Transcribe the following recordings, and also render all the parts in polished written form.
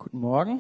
Guten Morgen.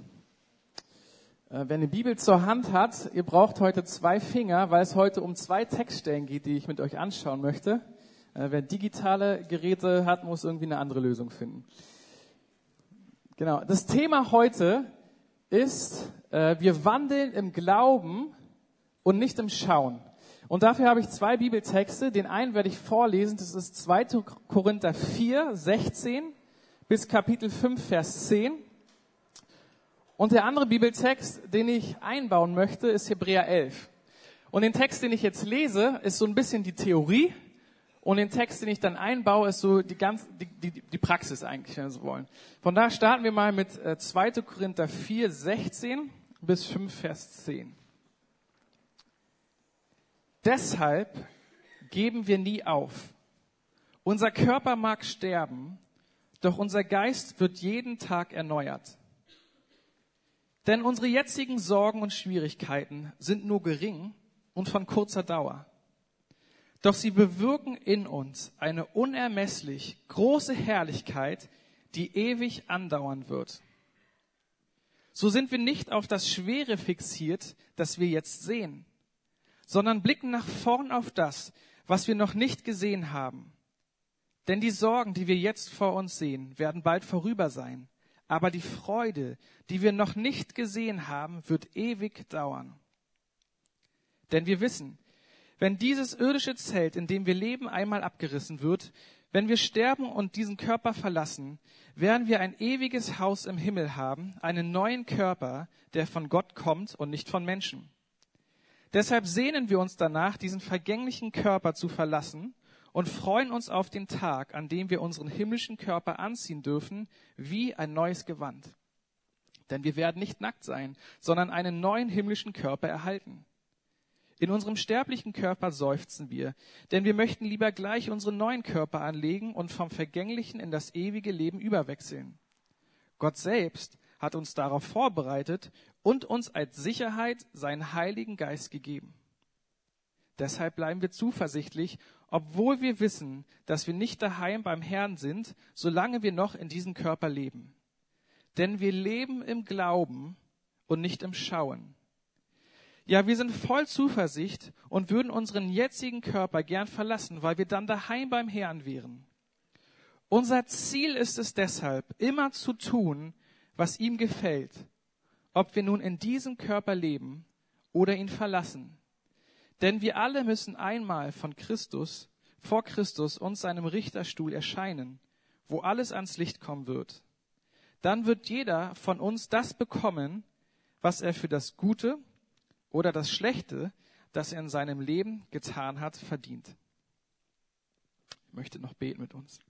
Wer eine Bibel zur Hand hat, ihr braucht heute 2 Finger, weil es heute um 2 Textstellen geht, die ich mit euch anschauen möchte. Wer digitale Geräte hat, muss irgendwie eine andere Lösung finden. Genau. Das Thema heute ist, wir wandeln im Glauben und nicht im Schauen. Und dafür habe ich 2 Bibeltexte. Den einen werde ich vorlesen. Das ist 2. Korinther 4, 16 bis Kapitel 5, Vers 10. Und der andere Bibeltext, den ich einbauen möchte, ist Hebräer 11. Und den Text, den ich jetzt lese, ist so ein bisschen die Theorie. Und den Text, den ich dann einbaue, ist so die Praxis eigentlich, wenn wir so wollen. Von daher starten wir mal mit 2. Korinther 4, 16 bis 5, Vers 10. Deshalb geben wir nie auf. Unser Körper mag sterben, doch unser Geist wird jeden Tag erneuert. Denn unsere jetzigen Sorgen und Schwierigkeiten sind nur gering und von kurzer Dauer. Doch sie bewirken in uns eine unermesslich große Herrlichkeit, die ewig andauern wird. So sind wir nicht auf das Schwere fixiert, das wir jetzt sehen, sondern blicken nach vorn auf das, was wir noch nicht gesehen haben. Denn die Sorgen, die wir jetzt vor uns sehen, werden bald vorüber sein. Aber die Freude, die wir noch nicht gesehen haben, wird ewig dauern. Denn wir wissen, wenn dieses irdische Zelt, in dem wir leben, einmal abgerissen wird, wenn wir sterben und diesen Körper verlassen, werden wir ein ewiges Haus im Himmel haben, einen neuen Körper, der von Gott kommt und nicht von Menschen. Deshalb sehnen wir uns danach, diesen vergänglichen Körper zu verlassen und freuen uns auf den Tag, an dem wir unseren himmlischen Körper anziehen dürfen, wie ein neues Gewand. Denn wir werden nicht nackt sein, sondern einen neuen himmlischen Körper erhalten. In unserem sterblichen Körper seufzen wir, denn wir möchten lieber gleich unseren neuen Körper anlegen und vom Vergänglichen in das ewige Leben überwechseln. Gott selbst hat uns darauf vorbereitet und uns als Sicherheit seinen Heiligen Geist gegeben. Deshalb bleiben wir zuversichtlich, obwohl wir wissen, dass wir nicht daheim beim Herrn sind, solange wir noch in diesem Körper leben. Denn wir leben im Glauben und nicht im Schauen. Ja, wir sind voll Zuversicht und würden unseren jetzigen Körper gern verlassen, weil wir dann daheim beim Herrn wären. Unser Ziel ist es deshalb, immer zu tun, was ihm gefällt, ob wir nun in diesem Körper leben oder ihn verlassen. Denn wir alle müssen einmal vor Christus und seinem Richterstuhl erscheinen, wo alles ans Licht kommen wird. Dann wird jeder von uns das bekommen, was er für das Gute oder das Schlechte, das er in seinem Leben getan hat, verdient. Ich möchte noch beten mit uns.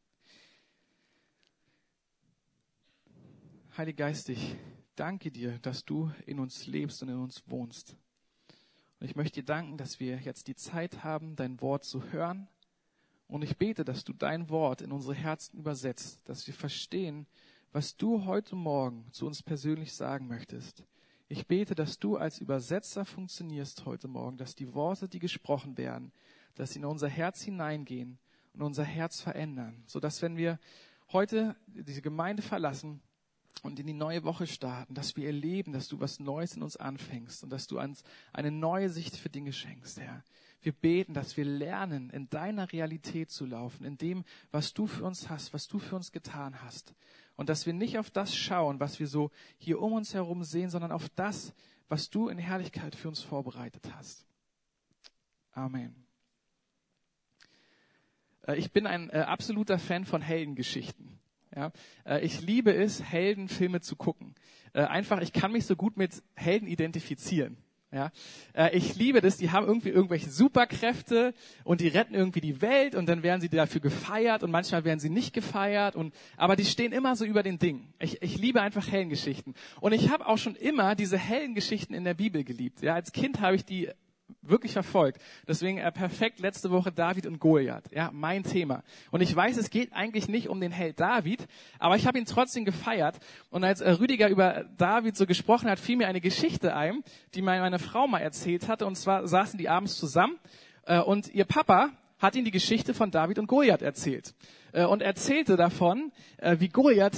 Heiliger Geist, ich danke dir, dass du in uns lebst und in uns wohnst. Und ich möchte dir danken, dass wir jetzt die Zeit haben, dein Wort zu hören. Und ich bete, dass du dein Wort in unsere Herzen übersetzt, dass wir verstehen, was du heute Morgen zu uns persönlich sagen möchtest. Ich bete, dass du als Übersetzer funktionierst heute Morgen, dass die Worte, die gesprochen werden, dass sie in unser Herz hineingehen und unser Herz verändern, sodass, wenn wir heute diese Gemeinde verlassen und in die neue Woche starten, dass wir erleben, dass du was Neues in uns anfängst und dass du uns eine neue Sicht für Dinge schenkst, Herr. Wir beten, dass wir lernen, in deiner Realität zu laufen, in dem, was du für uns hast, was du für uns getan hast. Und dass wir nicht auf das schauen, was wir so hier um uns herum sehen, sondern auf das, was du in Herrlichkeit für uns vorbereitet hast. Amen. Ich bin ein absoluter Fan von Heldengeschichten. Ja, ich liebe es, Heldenfilme zu gucken. Ich kann mich so gut mit Helden identifizieren. Ja, ich liebe das, die haben irgendwie irgendwelche Superkräfte und die retten irgendwie die Welt und dann werden sie dafür gefeiert und manchmal werden sie nicht gefeiert aber die stehen immer so über den Dingen. Ich liebe einfach Heldengeschichten. Und ich habe auch schon immer diese Heldengeschichten in der Bibel geliebt. Ja, als Kind habe ich die wirklich verfolgt. Deswegen perfekt letzte Woche David und Goliath. Ja, mein Thema. Und ich weiß, es geht eigentlich nicht um den Held David, aber ich habe ihn trotzdem gefeiert. Und als Rüdiger über David so gesprochen hat, fiel mir eine Geschichte ein, die meine Frau mal erzählt hatte. Und zwar saßen die abends zusammen und ihr Papa hat ihm die Geschichte von David und Goliath erzählt. Und erzählte davon, wie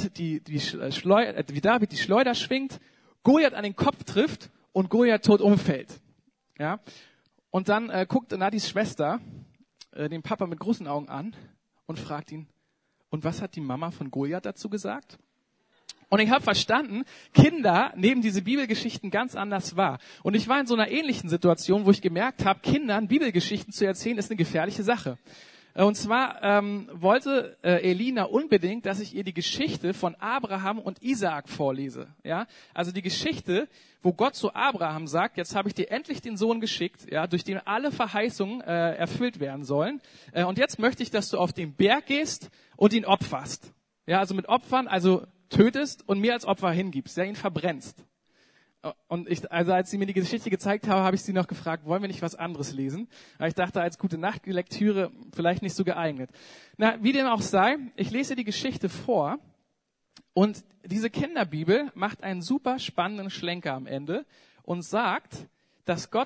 wie David die Schleuder schwingt, Goliath an den Kopf trifft und Goliath tot umfällt. Ja? Und dann guckt Nadis Schwester den Papa mit großen Augen an und fragt ihn, und was hat die Mama von Goliath dazu gesagt? Und ich habe verstanden, Kinder nehmen diese Bibelgeschichten ganz anders wahr. Und ich war in so einer ähnlichen Situation, wo ich gemerkt habe, Kindern Bibelgeschichten zu erzählen, ist eine gefährliche Sache. Und zwar wollte Elina unbedingt, dass ich ihr die Geschichte von Abraham und Isaak vorlese. Ja, also die Geschichte, wo Gott zu Abraham sagt: Jetzt habe ich dir endlich den Sohn geschickt, ja, durch den alle Verheißungen erfüllt werden sollen. Und jetzt möchte ich, dass du auf den Berg gehst und ihn opferst. Ja, also mit Opfern, also tötest und mir als Opfer hingibst, ja, ihn verbrennst. Und als sie mir die Geschichte gezeigt haben, habe ich sie noch gefragt, wollen wir nicht was anderes lesen? Aber ich dachte, als gute Nachtlektüre vielleicht nicht so geeignet. Na, wie dem auch sei, ich lese die Geschichte vor und diese Kinderbibel macht einen super spannenden Schlenker am Ende und sagt, dass Gott,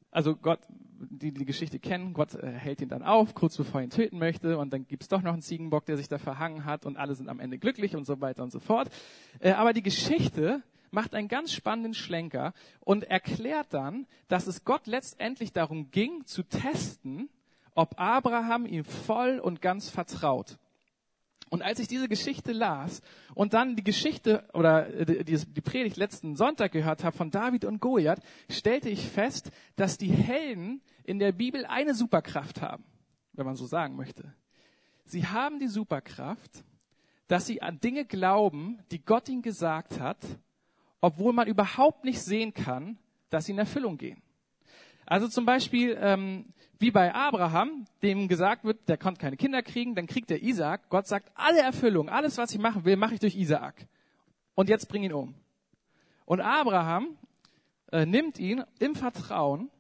die Geschichte kennen, Gott hält ihn dann auf, kurz bevor er ihn töten möchte, und dann gibt's doch noch einen Ziegenbock, der sich da verhangen hat und alle sind am Ende glücklich und so weiter und so fort. Aber die Geschichte macht einen ganz spannenden Schlenker und erklärt dann, dass es Gott letztendlich darum ging, zu testen, ob Abraham ihm voll und ganz vertraut. Und als ich diese Geschichte las und dann die Geschichte oder die Predigt letzten Sonntag gehört habe von David und Goliath, stellte ich fest, dass die Helden in der Bibel eine Superkraft haben, wenn man so sagen möchte. Sie haben die Superkraft, dass sie an Dinge glauben, die Gott ihnen gesagt hat, obwohl man überhaupt nicht sehen kann, dass sie in Erfüllung gehen. Also zum Beispiel wie bei Abraham, dem gesagt wird, der konnte keine Kinder kriegen, dann kriegt er Isaak. Gott sagt, alle Erfüllung, alles, was ich machen will, mache ich durch Isaak. Und jetzt bring ihn um. Und Abraham nimmt ihn im Vertrauen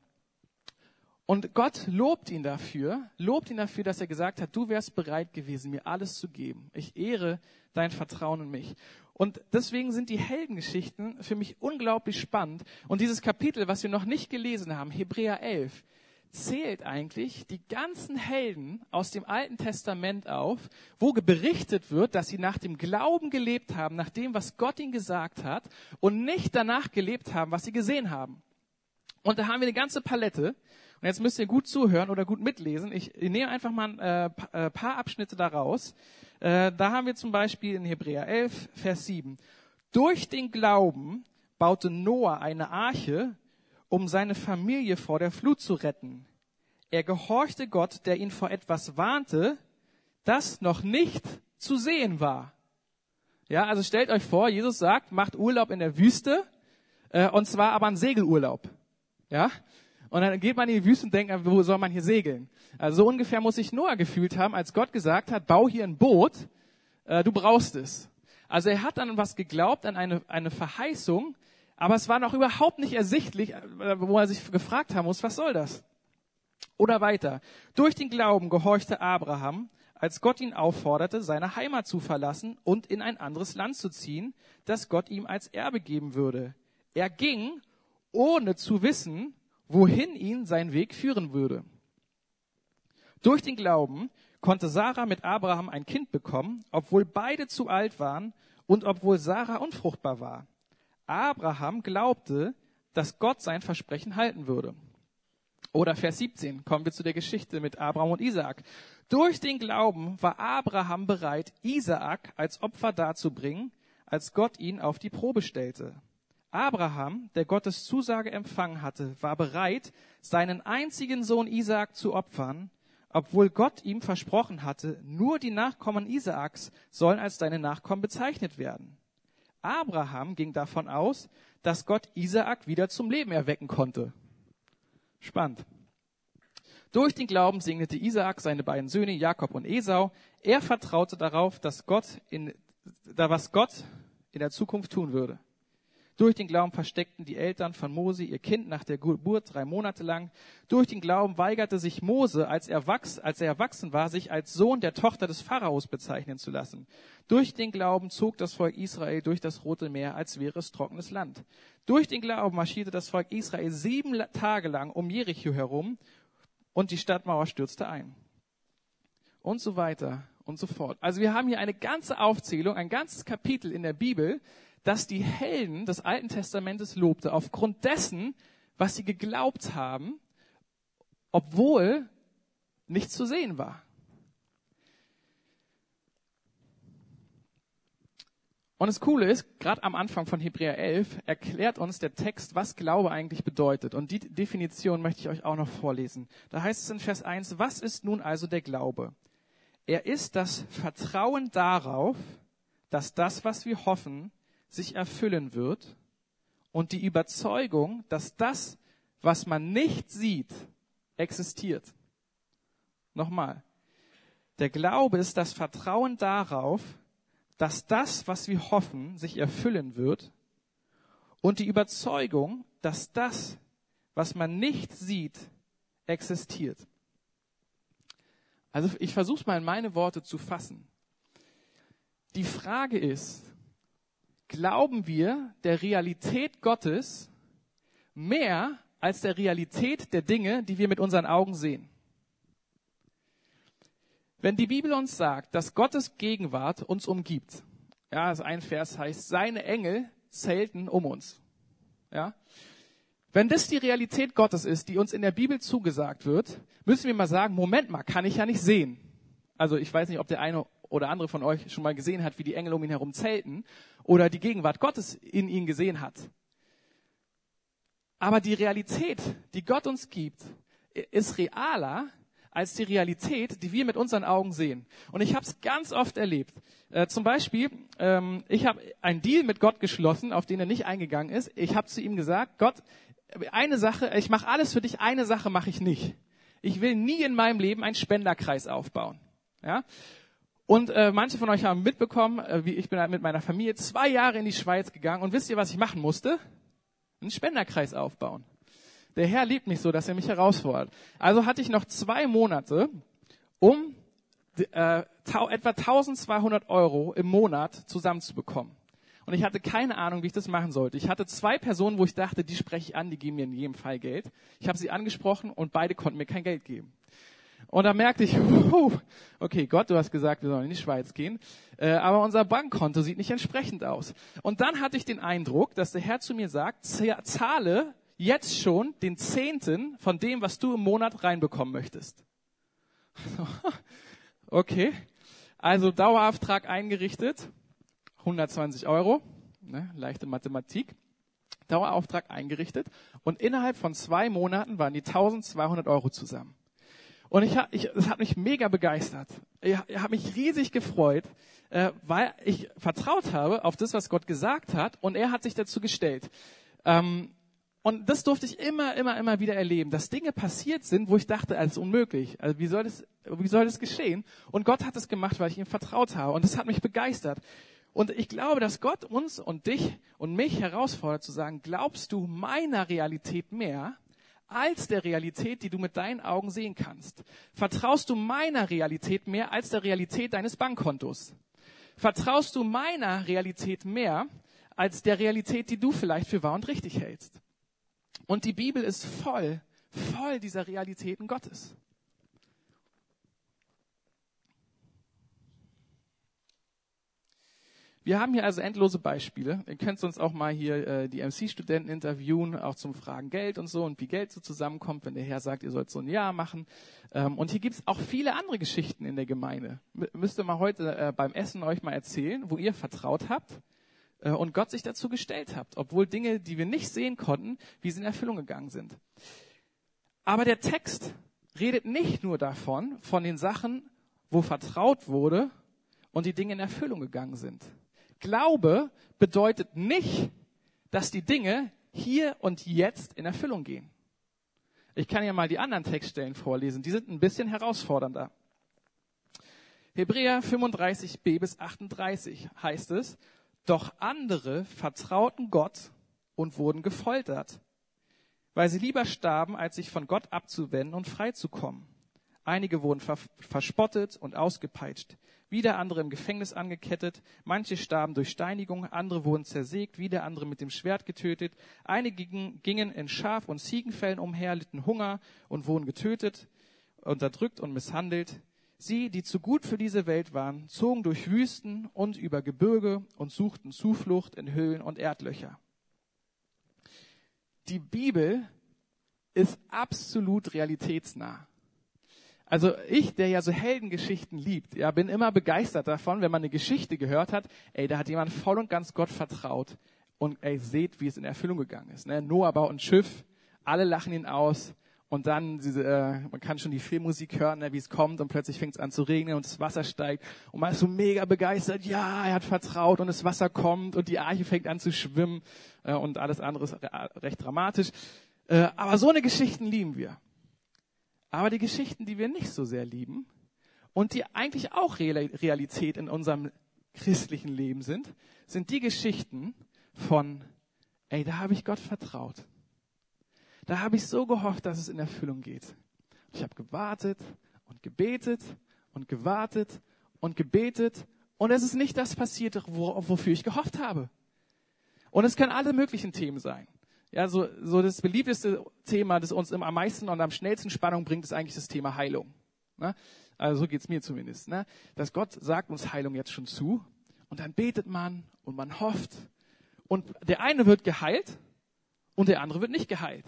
und Gott lobt ihn dafür, dass er gesagt hat, du wärst bereit gewesen, mir alles zu geben. Ich ehre dein Vertrauen in mich. Und deswegen sind die Heldengeschichten für mich unglaublich spannend. Und dieses Kapitel, was wir noch nicht gelesen haben, Hebräer 11, zählt eigentlich die ganzen Helden aus dem Alten Testament auf, wo berichtet wird, dass sie nach dem Glauben gelebt haben, nach dem, was Gott ihnen gesagt hat, und nicht danach gelebt haben, was sie gesehen haben. Und da haben wir eine ganze Palette. Und jetzt müsst ihr gut zuhören oder gut mitlesen. Ich nehme einfach mal ein paar Abschnitte daraus. Da haben wir zum Beispiel in Hebräer 11, Vers 7. Durch den Glauben baute Noah eine Arche, um seine Familie vor der Flut zu retten. Er gehorchte Gott, der ihn vor etwas warnte, das noch nicht zu sehen war. Ja, also stellt euch vor, Jesus sagt, macht Urlaub in der Wüste, und zwar aber einen Segelurlaub. Ja? Und dann geht man in die Wüste und denkt, wo soll man hier segeln? Also so ungefähr muss sich Noah gefühlt haben, als Gott gesagt hat, bau hier ein Boot, du brauchst es. Also er hat an was geglaubt, an eine Verheißung, aber es war noch überhaupt nicht ersichtlich, wo er sich gefragt haben muss, was soll das? Oder weiter. Durch den Glauben gehorchte Abraham, als Gott ihn aufforderte, seine Heimat zu verlassen und in ein anderes Land zu ziehen, das Gott ihm als Erbe geben würde. Er ging, ohne zu wissen, wohin ihn sein Weg führen würde. Durch den Glauben konnte Sarah mit Abraham ein Kind bekommen, obwohl beide zu alt waren und obwohl Sarah unfruchtbar war. Abraham glaubte, dass Gott sein Versprechen halten würde. Oder Vers 17, kommen wir zu der Geschichte mit Abraham und Isaak. Durch den Glauben war Abraham bereit, Isaak als Opfer darzubringen, als Gott ihn auf die Probe stellte. Abraham, der Gottes Zusage empfangen hatte, war bereit, seinen einzigen Sohn Isaak zu opfern, obwohl Gott ihm versprochen hatte, nur die Nachkommen Isaaks sollen als seine Nachkommen bezeichnet werden. Abraham ging davon aus, dass Gott Isaak wieder zum Leben erwecken konnte. Spannend. Durch den Glauben segnete Isaak seine beiden Söhne Jakob und Esau. Er vertraute darauf, was Gott in der Zukunft tun würde. Durch den Glauben versteckten die Eltern von Mose ihr Kind nach der Geburt 3 Monate lang. Durch den Glauben weigerte sich Mose, als er erwachsen war, sich als Sohn der Tochter des Pharaos bezeichnen zu lassen. Durch den Glauben zog das Volk Israel durch das Rote Meer, als wäre es trockenes Land. Durch den Glauben marschierte das Volk Israel 7 Tage lang um Jericho herum und die Stadtmauer stürzte ein. und so weiter und so fort. Also wir haben hier eine ganze Aufzählung, ein ganzes Kapitel in der Bibel, das die Helden des Alten Testamentes lobte, aufgrund dessen, was sie geglaubt haben, obwohl nichts zu sehen war. Und das Coole ist, gerade am Anfang von Hebräer 11 erklärt uns der Text, was Glaube eigentlich bedeutet. Und die Definition möchte ich euch auch noch vorlesen. Da heißt es in Vers 1, was ist nun also der Glaube? Er ist das Vertrauen darauf, dass das, was wir hoffen, sich erfüllen wird, und die Überzeugung, dass das, was man nicht sieht, existiert. Nochmal. Der Glaube ist das Vertrauen darauf, dass das, was wir hoffen, sich erfüllen wird, und die Überzeugung, dass das, was man nicht sieht, existiert. Also ich versuche es mal in meine Worte zu fassen. Die Frage ist, glauben wir der Realität Gottes mehr als der Realität der Dinge, die wir mit unseren Augen sehen? Wenn die Bibel uns sagt, dass Gottes Gegenwart uns umgibt, ja, also ein Vers heißt, seine Engel zelten um uns. Ja, wenn das die Realität Gottes ist, die uns in der Bibel zugesagt wird, müssen wir mal sagen, Moment mal, kann ich ja nicht sehen. Also ich weiß nicht, ob der eine oder andere von euch schon mal gesehen hat, wie die Engel um ihn herum zelten oder die Gegenwart Gottes in ihn gesehen hat. Aber die Realität, die Gott uns gibt, ist realer als die Realität, die wir mit unseren Augen sehen. Und ich habe es ganz oft erlebt. Zum Beispiel, ich habe einen Deal mit Gott geschlossen, auf den er nicht eingegangen ist. Ich habe zu ihm gesagt, Gott, eine Sache, ich mache alles für dich, eine Sache mache ich nicht. Ich will nie in meinem Leben einen Spenderkreis aufbauen. Ja? Und manche von euch haben mitbekommen, wie ich bin halt mit meiner Familie 2 Jahre in die Schweiz gegangen. Und wisst ihr, was ich machen musste? Einen Spenderkreis aufbauen. Der Herr liebt mich so, dass er mich herausfordert. Also hatte ich noch 2 Monate, um etwa 1.200 € im Monat zusammenzubekommen. Und ich hatte keine Ahnung, wie ich das machen sollte. Ich hatte 2 Personen, wo ich dachte, die spreche ich an, die geben mir in jedem Fall Geld. Ich habe sie angesprochen und beide konnten mir kein Geld geben. Und da merkte ich, okay, Gott, du hast gesagt, wir sollen in die Schweiz gehen, aber unser Bankkonto sieht nicht entsprechend aus. Und dann hatte ich den Eindruck, dass der Herr zu mir sagt, zahle jetzt schon den 10. von dem, was du im Monat reinbekommen möchtest. Okay, also Dauerauftrag eingerichtet, 120 €, ne, leichte Mathematik, Dauerauftrag eingerichtet und innerhalb von 2 Monaten waren die 1.200 € zusammen. Und es hat mich mega begeistert. Ich habe mich riesig gefreut, weil ich vertraut habe auf das, was Gott gesagt hat, und er hat sich dazu gestellt. Und das durfte ich immer wieder erleben, dass Dinge passiert sind, wo ich dachte, das ist unmöglich. Also wie soll das geschehen? Und Gott hat es gemacht, weil ich ihm vertraut habe. Und das hat mich begeistert. Und ich glaube, dass Gott uns und dich und mich herausfordert zu sagen, glaubst du meiner Realität mehr als der Realität, die du mit deinen Augen sehen kannst? Vertraust du meiner Realität mehr als der Realität deines Bankkontos? Vertraust du meiner Realität mehr als der Realität, die du vielleicht für wahr und richtig hältst? Und die Bibel ist voll dieser Realitäten Gottes. Wir haben hier also endlose Beispiele. Ihr könnt uns auch mal hier die MC-Studenten interviewen, auch zum Fragen Geld und so und wie Geld so zusammenkommt, wenn der Herr sagt, ihr sollt so ein Jahr machen. Und hier gibt es auch viele andere Geschichten in der Gemeinde. Müsst ihr mal heute beim Essen euch mal erzählen, wo ihr vertraut habt und Gott sich dazu gestellt habt, obwohl Dinge, die wir nicht sehen konnten, wie sie in Erfüllung gegangen sind. Aber der Text redet nicht nur davon, von den Sachen, wo vertraut wurde und die Dinge in Erfüllung gegangen sind. Glaube bedeutet nicht, dass die Dinge hier und jetzt in Erfüllung gehen. Ich kann ja mal die anderen Textstellen vorlesen, die sind ein bisschen herausfordernder. Hebräer 35b bis 38 heißt es, doch andere vertrauten Gott und wurden gefoltert, weil sie lieber starben, als sich von Gott abzuwenden und freizukommen. Einige wurden verspottet und ausgepeitscht, wieder andere im Gefängnis angekettet, manche starben durch Steinigung, andere wurden zersägt, wieder andere mit dem Schwert getötet. Einige gingen in Schaf- und Ziegenfällen umher, litten Hunger und wurden getötet, unterdrückt und misshandelt. Sie, die zu gut für diese Welt waren, zogen durch Wüsten und über Gebirge und suchten Zuflucht in Höhlen und Erdlöcher. Die Bibel ist absolut realitätsnah. Also ich, der ja so Heldengeschichten liebt, ja, bin immer begeistert davon, wenn man eine Geschichte gehört hat, da hat jemand voll und ganz Gott vertraut und seht, wie es in Erfüllung gegangen ist. Ne? Noah baut ein Schiff, alle lachen ihn aus und dann, man kann schon die Filmmusik hören, ne, wie es kommt und plötzlich fängt es an zu regnen und das Wasser steigt und man ist so mega begeistert, ja, er hat vertraut und das Wasser kommt und die Arche fängt an zu schwimmen und alles andere ist recht dramatisch. Aber so eine Geschichten lieben wir. Aber die Geschichten, die wir nicht so sehr lieben und die eigentlich auch Realität in unserem christlichen Leben sind die Geschichten von, da habe ich Gott vertraut. Da habe ich so gehofft, dass es in Erfüllung geht. Ich habe gewartet und gebetet und gewartet und gebetet und es ist nicht das passiert, wofür ich gehofft habe. Und es können alle möglichen Themen sein. Ja, so das beliebteste Thema, das uns am meisten und am schnellsten Spannung bringt, ist eigentlich das Thema Heilung. Ne? Also so geht's mir zumindest. Ne? Dass Gott sagt uns Heilung jetzt schon zu und dann betet man und man hofft und der eine wird geheilt und der andere wird nicht geheilt.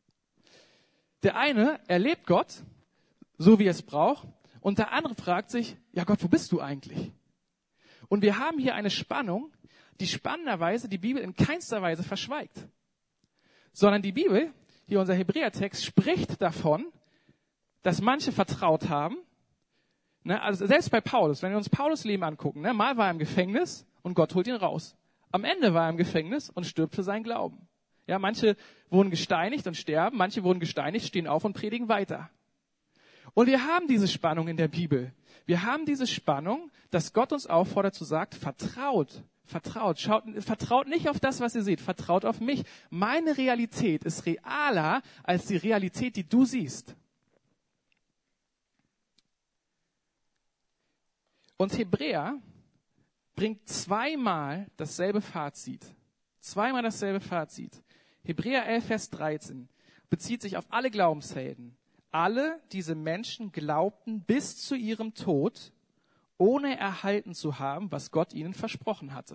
Der eine erlebt Gott, so wie er es braucht, und der andere fragt sich, ja Gott, wo bist du eigentlich? Und wir haben hier eine Spannung, die spannenderweise die Bibel in keinster Weise verschweigt. Sondern die Bibel, hier unser Hebräertext, spricht davon, dass manche vertraut haben. Ne, also selbst bei Paulus, wenn wir uns Paulus' Leben angucken, ne, mal war er im Gefängnis und Gott holt ihn raus. Am Ende war er im Gefängnis und stirbt für seinen Glauben. Ja, manche wurden gesteinigt und sterben, manche wurden gesteinigt, stehen auf und predigen weiter. Und wir haben diese Spannung in der Bibel. Wir haben diese Spannung, dass Gott uns auffordert zu sagen, vertraut. Vertraut nicht auf das, was ihr seht. Vertraut auf mich. Meine Realität ist realer als die Realität, die du siehst. Und Hebräer bringt zweimal dasselbe Fazit. Hebräer 11, Vers 13 bezieht sich auf alle Glaubenshelden. Alle diese Menschen glaubten bis zu ihrem Tod, ohne erhalten zu haben, was Gott ihnen versprochen hatte.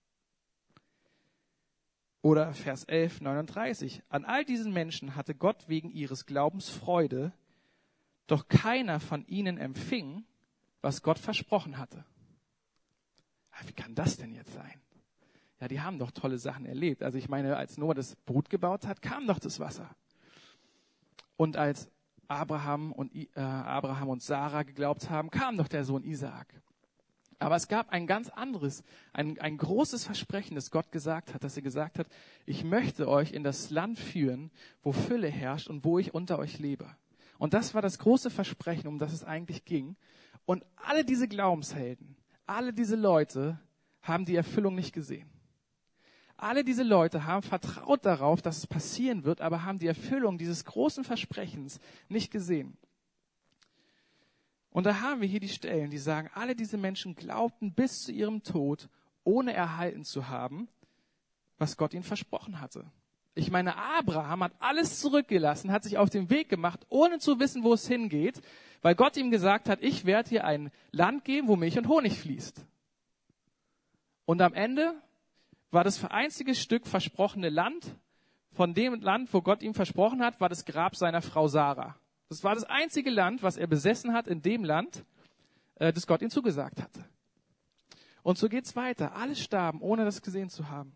Oder Vers 11, 39. An all diesen Menschen hatte Gott wegen ihres Glaubens Freude, doch keiner von ihnen empfing, was Gott versprochen hatte. Wie kann das denn jetzt sein? Ja, die haben doch tolle Sachen erlebt. Also ich meine, als Noah das Boot gebaut hat, kam doch das Wasser. Und als Abraham und Sarah geglaubt haben, kam doch der Sohn Isaak. Aber es gab ein ganz anderes, ein großes Versprechen, das Gott gesagt hat, dass er gesagt hat, ich möchte euch in das Land führen, wo Fülle herrscht und wo ich unter euch lebe. Und das war das große Versprechen, um das es eigentlich ging. Und alle diese Glaubenshelden, alle diese Leute haben die Erfüllung nicht gesehen. Alle diese Leute haben vertraut darauf, dass es passieren wird, aber haben die Erfüllung dieses großen Versprechens nicht gesehen. Und da haben wir hier die Stellen, die sagen, alle diese Menschen glaubten bis zu ihrem Tod, ohne erhalten zu haben, was Gott ihnen versprochen hatte. Ich meine, Abraham hat alles zurückgelassen, hat sich auf den Weg gemacht, ohne zu wissen, wo es hingeht, weil Gott ihm gesagt hat, ich werde dir ein Land geben, wo Milch und Honig fließt. Und am Ende war das einzige Stück versprochene Land, von dem Land, wo Gott ihm versprochen hat, war das Grab seiner Frau Sarah. Das war das einzige Land, was er besessen hat in dem Land, das Gott ihm zugesagt hatte. Und so geht's weiter. Alle starben, ohne das gesehen zu haben.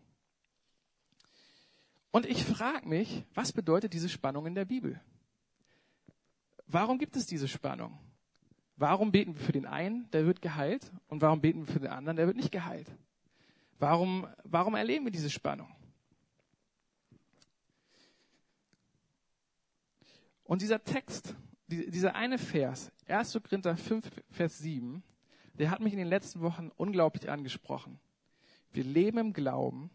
Und ich frage mich, was bedeutet diese Spannung in der Bibel? Warum gibt es diese Spannung? Warum beten wir für den einen, der wird geheilt, und warum beten wir für den anderen, der wird nicht geheilt? Warum erleben wir diese Spannung? Und dieser Text, dieser eine Vers, 1. Korinther 5, Vers 7, der hat mich in den letzten Wochen unglaublich angesprochen. Wir leben im Glauben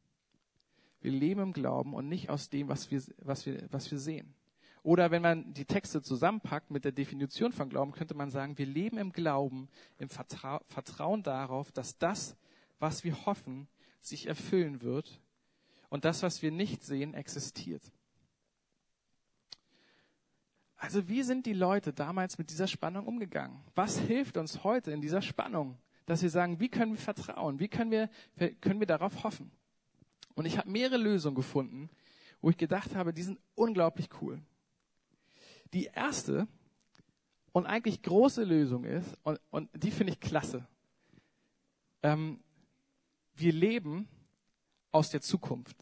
und nicht aus dem, was wir sehen. Oder wenn man die Texte zusammenpackt mit der Definition von Glauben, könnte man sagen, wir leben im Glauben, im Vertrauen darauf, dass das, was wir hoffen, sich erfüllen wird und das, was wir nicht sehen, existiert. Also wie sind die Leute damals mit dieser Spannung umgegangen? Was hilft uns heute in dieser Spannung, dass wir sagen, wie können wir vertrauen? Wie können wir darauf hoffen? Und ich habe mehrere Lösungen gefunden, wo ich gedacht habe, die sind unglaublich cool. Die erste und eigentlich große Lösung ist, und die finde ich klasse. Wir leben aus der Zukunft.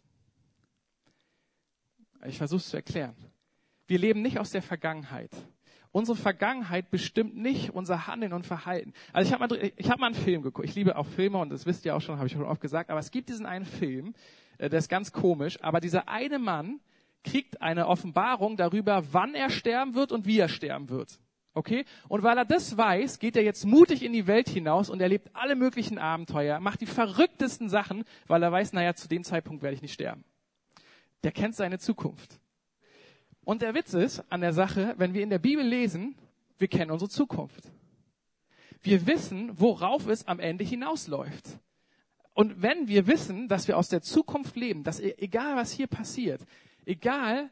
Ich versuche es zu erklären. Wir leben nicht aus der Vergangenheit. Unsere Vergangenheit bestimmt nicht unser Handeln und Verhalten. Also ich hab mal einen Film geguckt. Ich liebe auch Filme und das wisst ihr auch schon, habe ich schon oft gesagt. Aber es gibt diesen einen Film, der ist ganz komisch. Aber dieser eine Mann kriegt eine Offenbarung darüber, wann er sterben wird und wie er sterben wird. Okay? Und weil er das weiß, geht er jetzt mutig in die Welt hinaus und erlebt alle möglichen Abenteuer, macht die verrücktesten Sachen, weil er weiß, naja, zu dem Zeitpunkt werde ich nicht sterben. Der kennt seine Zukunft. Und der Witz ist an der Sache, wenn wir in der Bibel lesen, wir kennen unsere Zukunft. Wir wissen, worauf es am Ende hinausläuft. Und wenn wir wissen, dass wir aus der Zukunft leben, dass egal was hier passiert, egal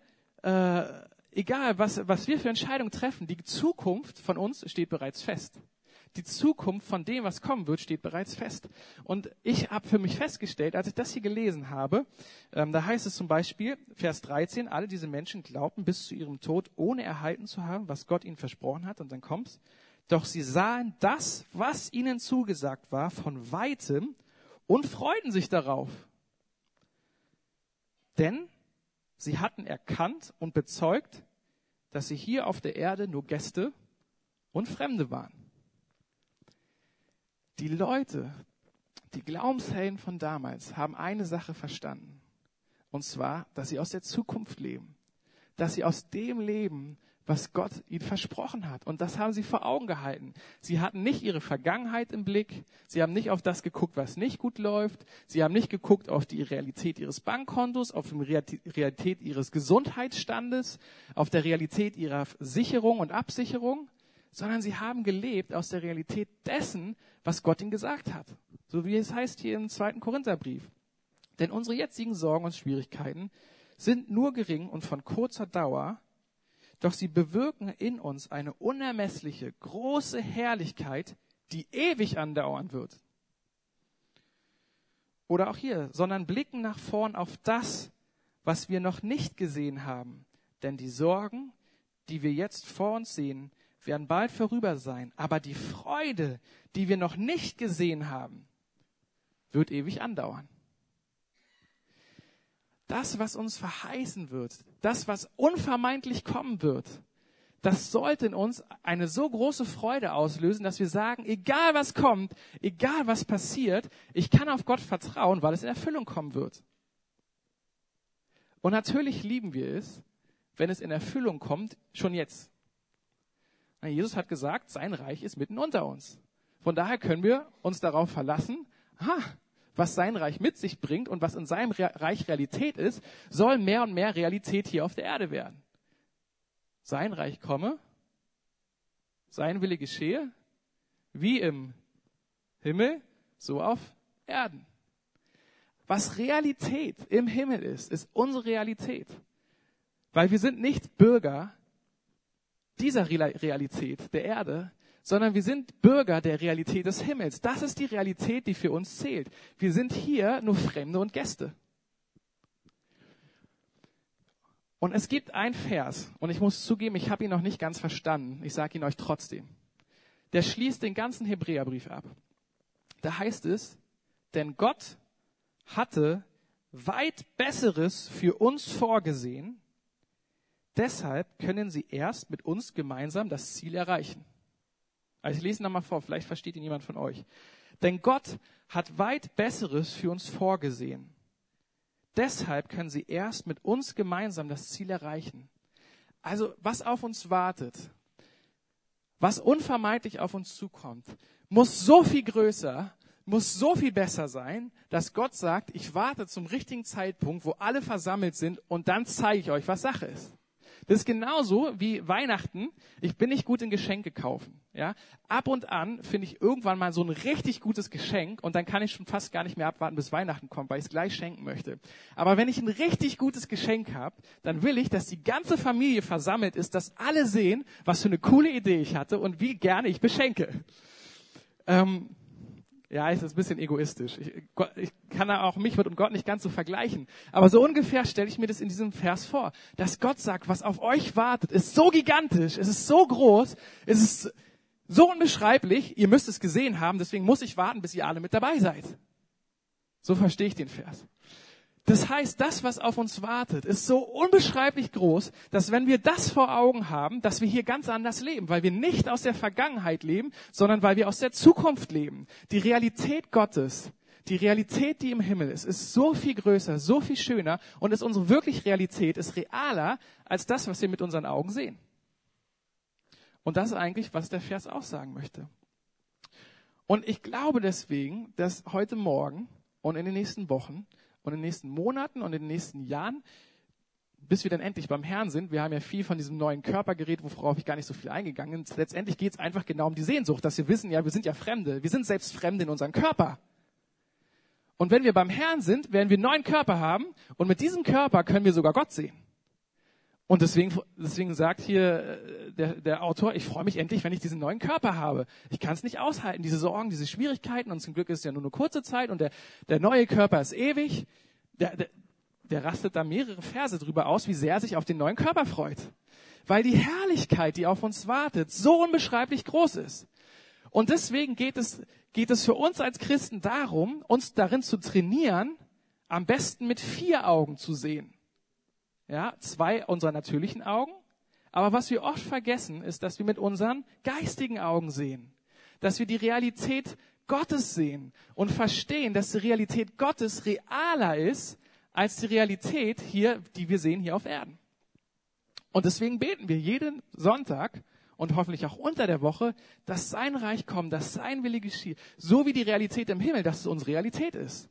was wir für Entscheidungen treffen, die Zukunft von uns steht bereits fest. Die Zukunft von dem, was kommen wird, steht bereits fest. Und ich habe für mich festgestellt, als ich das hier gelesen habe, da heißt es zum Beispiel, Vers 13, alle diese Menschen glaubten bis zu ihrem Tod, ohne erhalten zu haben, was Gott ihnen versprochen hat. Und dann kommt's. Doch sie sahen das, was ihnen zugesagt war, von Weitem und freuten sich darauf. Denn sie hatten erkannt und bezeugt, dass sie hier auf der Erde nur Gäste und Fremde waren. Die Leute, die Glaubenshelden von damals, haben eine Sache verstanden. Und zwar, dass sie aus der Zukunft leben. Dass sie aus dem leben, was Gott ihnen versprochen hat. Und das haben sie vor Augen gehalten. Sie hatten nicht ihre Vergangenheit im Blick. Sie haben nicht auf das geguckt, was nicht gut läuft. Sie haben nicht geguckt auf die Realität ihres Bankkontos, auf die Realität ihres Gesundheitsstandes, auf der Realität ihrer Sicherung und Absicherung, sondern sie haben gelebt aus der Realität dessen, was Gott ihnen gesagt hat. So wie es heißt hier im 2. Korintherbrief. Denn unsere jetzigen Sorgen und Schwierigkeiten sind nur gering und von kurzer Dauer, doch sie bewirken in uns eine unermessliche, große Herrlichkeit, die ewig andauern wird. Oder auch hier, sondern blicken nach vorn auf das, was wir noch nicht gesehen haben. Denn die Sorgen, die wir jetzt vor uns sehen, werden bald vorüber sein. Aber die Freude, die wir noch nicht gesehen haben, wird ewig andauern. Das, was uns verheißen wird, das, was unvermeidlich kommen wird, das sollte in uns eine so große Freude auslösen, dass wir sagen, egal was kommt, egal was passiert, ich kann auf Gott vertrauen, weil es in Erfüllung kommen wird. Und natürlich lieben wir es, wenn es in Erfüllung kommt, schon jetzt. Jesus hat gesagt, sein Reich ist mitten unter uns. Von daher können wir uns darauf verlassen, was sein Reich mit sich bringt und was in seinem Reich Realität ist, soll mehr und mehr Realität hier auf der Erde werden. Sein Reich komme, sein Wille geschehe, wie im Himmel, so auf Erden. Was Realität im Himmel ist, ist unsere Realität. Weil wir sind nicht Bürger dieser Realität der Erde, sondern wir sind Bürger der Realität des Himmels. Das ist die Realität, die für uns zählt. Wir sind hier nur Fremde und Gäste. Und es gibt einen Vers, und ich muss zugeben, ich habe ihn noch nicht ganz verstanden. Ich sage ihn euch trotzdem. Der schließt den ganzen Hebräerbrief ab. Da heißt es, denn Gott hatte weit Besseres für uns vorgesehen, deshalb können sie erst mit uns gemeinsam das Ziel erreichen. Also ich lese ihn nochmal vor, vielleicht versteht ihn jemand von euch. Denn Gott hat weit Besseres für uns vorgesehen. Deshalb können sie erst mit uns gemeinsam das Ziel erreichen. Also was auf uns wartet, was unvermeidlich auf uns zukommt, muss so viel größer, muss so viel besser sein, dass Gott sagt, ich warte zum richtigen Zeitpunkt, wo alle versammelt sind und dann zeige ich euch, was Sache ist. Das ist genauso wie Weihnachten. Ich bin nicht gut in Geschenke kaufen. Ja? Ab und an finde ich irgendwann mal so ein richtig gutes Geschenk und dann kann ich schon fast gar nicht mehr abwarten, bis Weihnachten kommt, weil ich es gleich schenken möchte. Aber wenn ich ein richtig gutes Geschenk habe, dann will ich, dass die ganze Familie versammelt ist, dass alle sehen, was für eine coole Idee ich hatte und wie gerne ich beschenke. Ja, ist ein bisschen egoistisch. Ich kann da auch mich mit Gott nicht ganz so vergleichen. Aber so ungefähr stelle ich mir das in diesem Vers vor. Dass Gott sagt, was auf euch wartet, ist so gigantisch, es ist so groß, es ist so unbeschreiblich, ihr müsst es gesehen haben, deswegen muss ich warten, bis ihr alle mit dabei seid. So verstehe ich den Vers. Das heißt, das, was auf uns wartet, ist so unbeschreiblich groß, dass wenn wir das vor Augen haben, dass wir hier ganz anders leben, weil wir nicht aus der Vergangenheit leben, sondern weil wir aus der Zukunft leben. Die Realität Gottes, die Realität, die im Himmel ist so viel größer, so viel schöner und ist unsere wirkliche Realität, ist realer als das, was wir mit unseren Augen sehen. Und das ist eigentlich, was der Vers aussagen möchte. Und ich glaube deswegen, dass heute Morgen und in den nächsten Wochen und in den nächsten Monaten und in den nächsten Jahren, bis wir dann endlich beim Herrn sind, wir haben ja viel von diesem neuen Körper geredet, worauf ich gar nicht so viel eingegangen bin. Letztendlich geht es einfach genau um die Sehnsucht, dass wir wissen, ja, wir sind ja Fremde. Wir sind selbst Fremde in unserem Körper. Und wenn wir beim Herrn sind, werden wir einen neuen Körper haben und mit diesem Körper können wir sogar Gott sehen. Und deswegen sagt hier der Autor, ich freue mich endlich, wenn ich diesen neuen Körper habe. Ich kann es nicht aushalten, diese Sorgen, diese Schwierigkeiten. Und zum Glück ist es ja nur eine kurze Zeit und der neue Körper ist ewig. Der rastet da mehrere Verse drüber aus, wie sehr er sich auf den neuen Körper freut. Weil die Herrlichkeit, die auf uns wartet, so unbeschreiblich groß ist. Und deswegen geht es für uns als Christen darum, uns darin zu trainieren, am besten mit 4 Augen zu sehen. Ja, 2 unserer natürlichen Augen. Aber was wir oft vergessen, ist, dass wir mit unseren geistigen Augen sehen. Dass wir die Realität Gottes sehen und verstehen, dass die Realität Gottes realer ist als die Realität hier, die wir sehen hier auf Erden. Und deswegen beten wir jeden Sonntag und hoffentlich auch unter der Woche, dass sein Reich kommt, dass sein Wille geschieht. So wie die Realität im Himmel, dass es unsere Realität ist.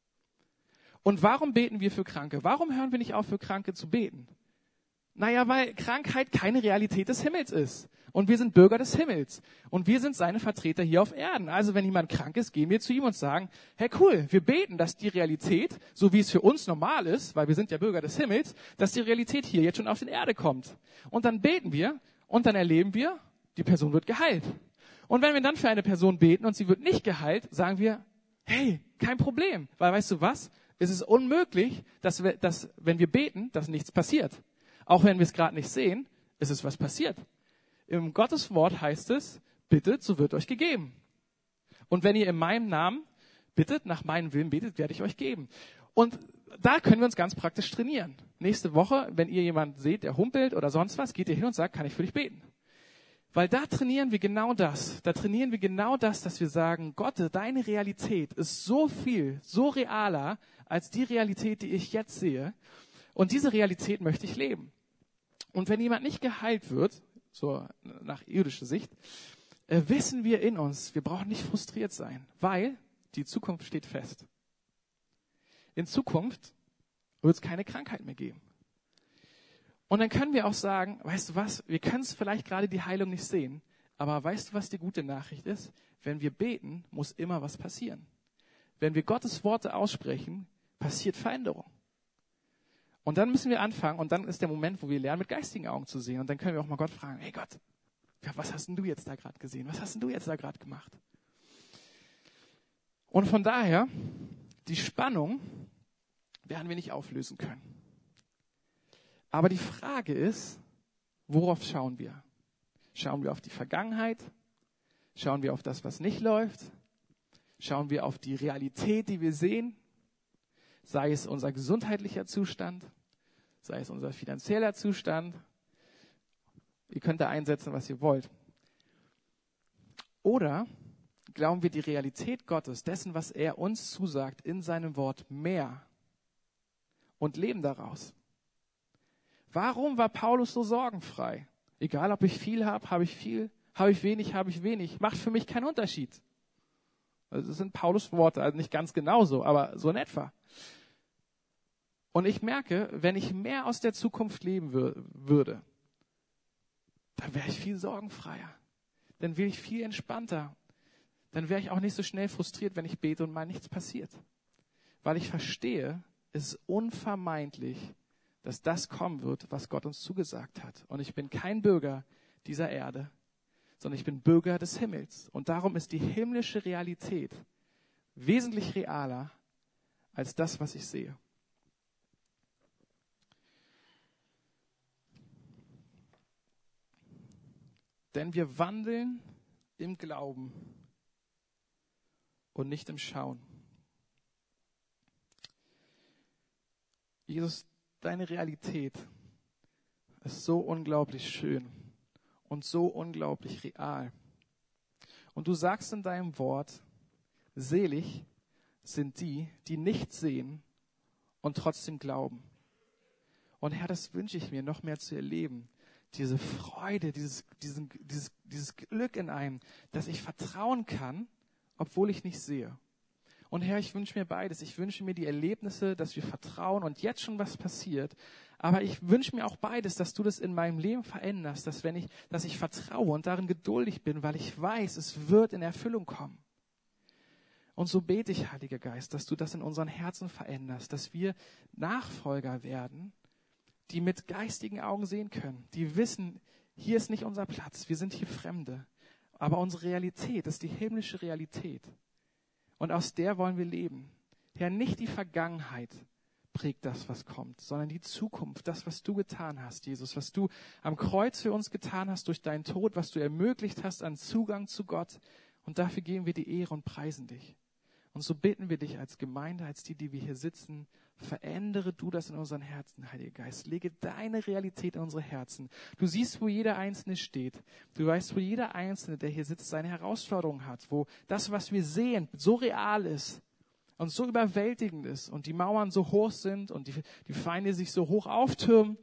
Und warum beten wir für Kranke? Warum hören wir nicht auf, für Kranke zu beten? Naja, weil Krankheit keine Realität des Himmels ist. Und wir sind Bürger des Himmels. Und wir sind seine Vertreter hier auf Erden. Also wenn jemand krank ist, gehen wir zu ihm und sagen, hey cool, wir beten, dass die Realität, so wie es für uns normal ist, weil wir sind ja Bürger des Himmels, dass die Realität hier jetzt schon auf die Erde kommt. Und dann beten wir und dann erleben wir, die Person wird geheilt. Und wenn wir dann für eine Person beten und sie wird nicht geheilt, sagen wir, hey, kein Problem. Weil weißt du was? Es ist unmöglich, dass wenn wir beten, dass nichts passiert. Auch wenn wir es gerade nicht sehen, ist es was passiert. Im Gottes Wort heißt es, bittet, so wird euch gegeben. Und wenn ihr in meinem Namen bittet, nach meinem Willen betet, werde ich euch geben. Und da können wir uns ganz praktisch trainieren. Nächste Woche, wenn ihr jemanden seht, der humpelt oder sonst was, geht ihr hin und sagt, kann ich für dich beten. Weil da trainieren wir genau das. Da trainieren wir genau das, dass wir sagen, Gott, deine Realität ist so viel, so realer als die Realität, die ich jetzt sehe. Und diese Realität möchte ich leben. Und wenn jemand nicht geheilt wird, so nach irdischer Sicht, wissen wir in uns, wir brauchen nicht frustriert sein, weil die Zukunft steht fest. In Zukunft wird es keine Krankheit mehr geben. Und dann können wir auch sagen, weißt du was, wir können es vielleicht gerade die Heilung nicht sehen, aber weißt du, was die gute Nachricht ist? Wenn wir beten, muss immer was passieren. Wenn wir Gottes Worte aussprechen, passiert Veränderung. Und dann müssen wir anfangen und dann ist der Moment, wo wir lernen, mit geistigen Augen zu sehen. Und dann können wir auch mal Gott fragen, hey Gott, was hast denn du jetzt da gerade gesehen? Was hast denn du jetzt da gerade gemacht? Und von daher, die Spannung werden wir nicht auflösen können. Aber die Frage ist, worauf schauen wir? Schauen wir auf die Vergangenheit? Schauen wir auf das, was nicht läuft? Schauen wir auf die Realität, die wir sehen? Sei es unser gesundheitlicher Zustand, sei es unser finanzieller Zustand. Ihr könnt da einsetzen, was ihr wollt. Oder glauben wir die Realität Gottes, dessen, was er uns zusagt, in seinem Wort mehr und leben daraus? Warum war Paulus so sorgenfrei? Egal, ob ich viel habe, habe ich viel, habe ich wenig, macht für mich keinen Unterschied. Also das sind Paulus Worte, also nicht ganz genauso, aber so in etwa. Und ich merke, wenn ich mehr aus der Zukunft leben würde, dann wäre ich viel sorgenfreier. Dann wäre ich viel entspannter. Dann wäre ich auch nicht so schnell frustriert, wenn ich bete und mal nichts passiert. Weil ich verstehe, es ist unvermeidlich, dass das kommen wird, was Gott uns zugesagt hat. Und ich bin kein Bürger dieser Erde, sondern ich bin Bürger des Himmels. Und darum ist die himmlische Realität wesentlich realer als das, was ich sehe. Denn wir wandeln im Glauben und nicht im Schauen. Jesus, deine Realität ist so unglaublich schön und so unglaublich real. Und du sagst in deinem Wort, selig sind die, die nicht sehen und trotzdem glauben. Und Herr, das wünsche ich mir noch mehr zu erleben. Diese Freude, dieses Glück in einem, dass ich vertrauen kann, obwohl ich nicht sehe. Und Herr, ich wünsche mir beides. Ich wünsche mir die Erlebnisse, dass wir vertrauen und jetzt schon was passiert. Aber ich wünsche mir auch beides, dass du das in meinem Leben veränderst, dass ich vertraue und darin geduldig bin, weil ich weiß, es wird in Erfüllung kommen. Und so bete ich, Heiliger Geist, dass du das in unseren Herzen veränderst, dass wir Nachfolger werden, die mit geistigen Augen sehen können, die wissen, hier ist nicht unser Platz, wir sind hier Fremde. Aber unsere Realität ist die himmlische Realität. Und aus der wollen wir leben. Herr, nicht die Vergangenheit prägt das, was kommt, sondern die Zukunft, das, was du getan hast, Jesus, was du am Kreuz für uns getan hast durch deinen Tod, was du ermöglicht hast an Zugang zu Gott. Und dafür geben wir die Ehre und preisen dich. Und so bitten wir dich als Gemeinde, als die wir hier sitzen, verändere du das in unseren Herzen, Heiliger Geist. Lege deine Realität in unsere Herzen. Du siehst, wo jeder Einzelne steht. Du weißt, wo jeder Einzelne, der hier sitzt, seine Herausforderungen hat. Wo das, was wir sehen, so real ist und so überwältigend ist und die Mauern so hoch sind und die Feinde sich so hoch auftürmen.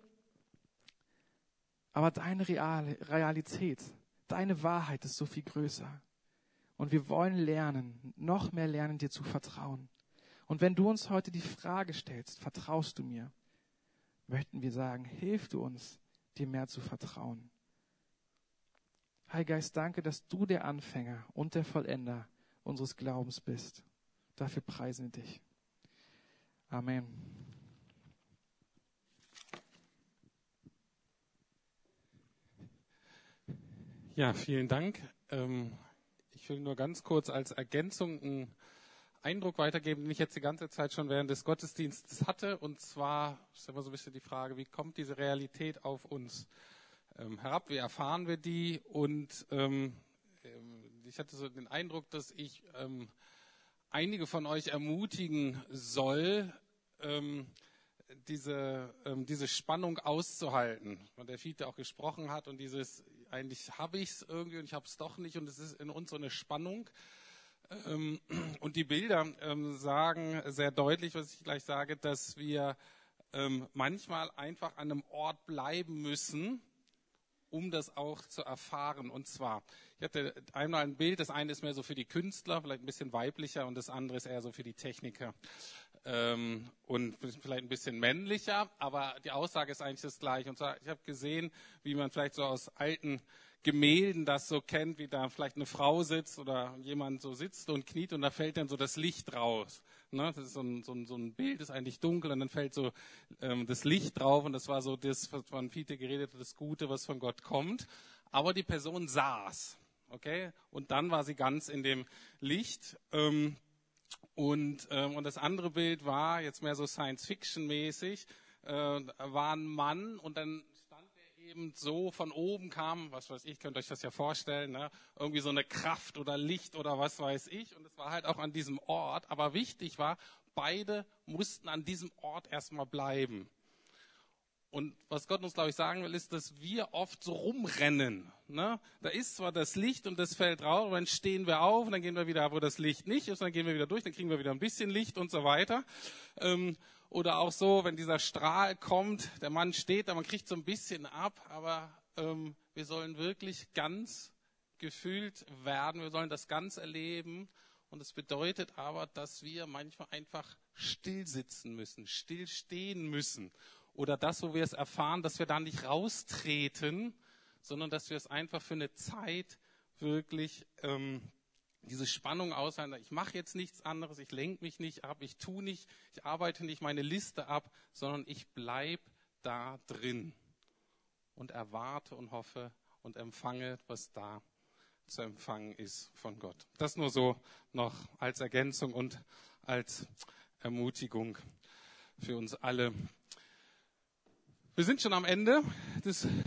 Aber deine Realität, deine Wahrheit ist so viel größer. Und wir wollen lernen, noch mehr lernen, dir zu vertrauen. Und wenn du uns heute die Frage stellst, vertraust du mir, möchten wir sagen, hilf du uns, dir mehr zu vertrauen. Heiliger Geist, danke, dass du der Anfänger und der Vollender unseres Glaubens bist. Dafür preisen wir dich. Amen. Ja, vielen Dank. Ich will nur ganz kurz als Ergänzung einen Eindruck weitergeben, den ich jetzt die ganze Zeit schon während des Gottesdienstes hatte. Und zwar ist immer so ein bisschen die Frage, wie kommt diese Realität auf uns herab? Wie erfahren wir die? Und ich hatte so den Eindruck, dass ich einige von euch ermutigen soll, diese Spannung auszuhalten, von der Fiete auch gesprochen hat und dieses, eigentlich habe ich es irgendwie und ich habe es doch nicht und es ist in uns so eine Spannung. Und die Bilder sagen sehr deutlich, was ich gleich sage, dass wir manchmal einfach an einem Ort bleiben müssen, um das auch zu erfahren. Und zwar, ich hatte einmal ein Bild, das eine ist mehr so für die Künstler, vielleicht ein bisschen weiblicher und das andere ist eher so für die Techniker. Und vielleicht ein bisschen männlicher, aber die Aussage ist eigentlich das Gleiche. Und zwar, ich habe gesehen, wie man vielleicht so aus alten Gemälden das so kennt, wie da vielleicht eine Frau sitzt oder jemand so sitzt und kniet und da fällt dann so das Licht raus. Ne? Das ist so ein Bild, ist eigentlich dunkel und dann fällt so das Licht drauf und das war so das, was von Fiete geredet hat, das Gute, was von Gott kommt. Aber die Person saß, okay? Und dann war sie ganz in dem Licht. Und das andere Bild war jetzt mehr so Science-Fiction-mäßig, war ein Mann und dann stand er eben so von oben kam, was weiß ich, könnt euch das ja vorstellen, ne? Irgendwie so eine Kraft oder Licht oder was weiß ich und es war halt auch an diesem Ort, aber wichtig war, beide mussten an diesem Ort erstmal bleiben. Und was Gott uns, glaube ich, sagen will, ist, dass wir oft so rumrennen. Ne? Da ist zwar das Licht und das fällt raus, und dann stehen wir auf und dann gehen wir wieder, wo das Licht nicht ist, und dann gehen wir wieder durch, dann kriegen wir wieder ein bisschen Licht und so weiter. Oder auch so, wenn dieser Strahl kommt, der Mann steht da, man kriegt so ein bisschen ab, aber wir sollen wirklich ganz gefühlt werden, wir sollen das ganz erleben Und es bedeutet aber, dass wir manchmal einfach still sitzen müssen, still stehen müssen. Oder das, wo wir es erfahren, dass wir da nicht raustreten, sondern dass wir es einfach für eine Zeit wirklich diese Spannung aushalten. Ich mache jetzt nichts anderes, ich lenke mich nicht ab, ich tue nicht, ich arbeite nicht meine Liste ab, sondern ich bleibe da drin und erwarte und hoffe und empfange, was da zu empfangen ist von Gott. Das nur so noch als Ergänzung und als Ermutigung für uns alle. Wir sind schon am Ende des